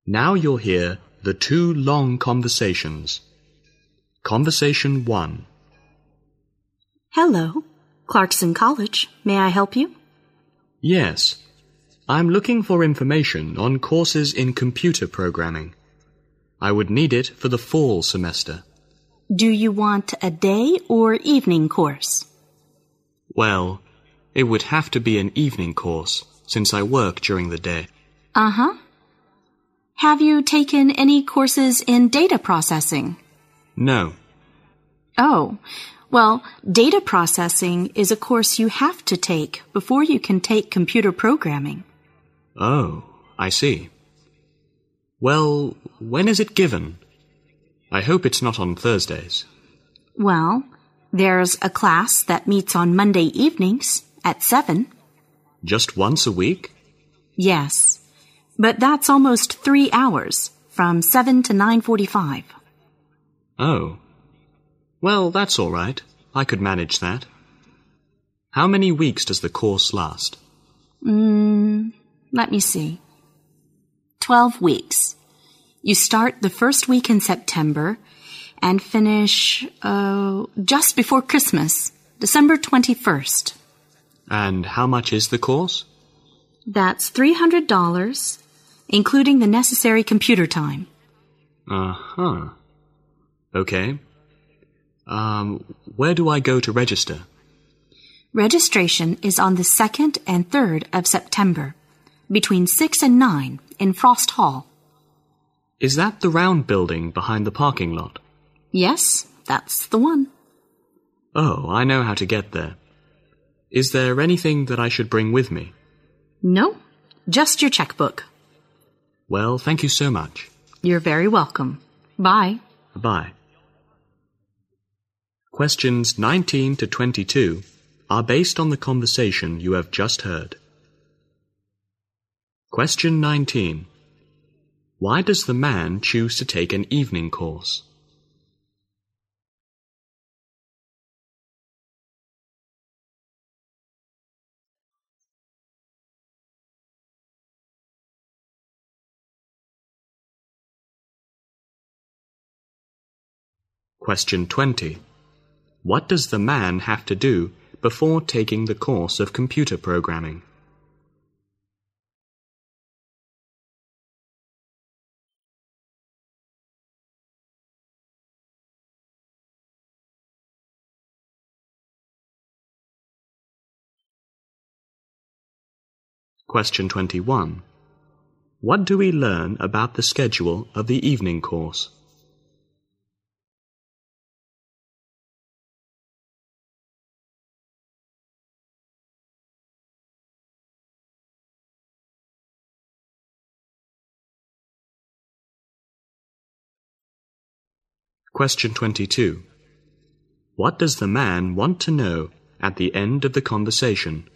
Now you'll hear the two long conversations. Conversation 1. Hello, Clarkson College. May I help you? Yes. I'm looking for information on courses in computer programming. I would need it for the fall semester. Do you want a day or evening course? Well, it would have to be an evening course, since I work during the day. Uh-huh. Have you taken any courses in data processing? No. Oh, well, data processing is a course you have to take before you can take computer programming. Oh, I see. Well, when is it given? I hope it's not on Thursdays. Well, there's a class that meets on Monday evenings at 7. Just once a week? Yes, but that's almost 3 hours, from 7 to 9:45. Oh. Well, that's all right. I could manage that. How many weeks does the course last? Let me see. 12 weeks. You start the first week in September and finish just before Christmas, December 21st. And how much is the course? That's $300, including the necessary computer time. Uh-huh. Okay. Where do I go to register? Registration is on the 2nd and 3rd of September, between 6 and 9 in Frost Hall. Is that the round building behind the parking lot? Yes, that's the one. Oh, I know how to get there. Is there anything that I should bring with me? No, just your checkbook. Well, thank you so much. You're very welcome. Bye. Bye. Questions 19 to 22 are based on the conversation you have just heard. Question 19. Why does the man choose to take an evening course? Question 20. What does the man have to do before taking the course of computer programming? Question 21. What do we learn about the schedule of the evening course? Question 22. What does the man want to know at the end of the conversation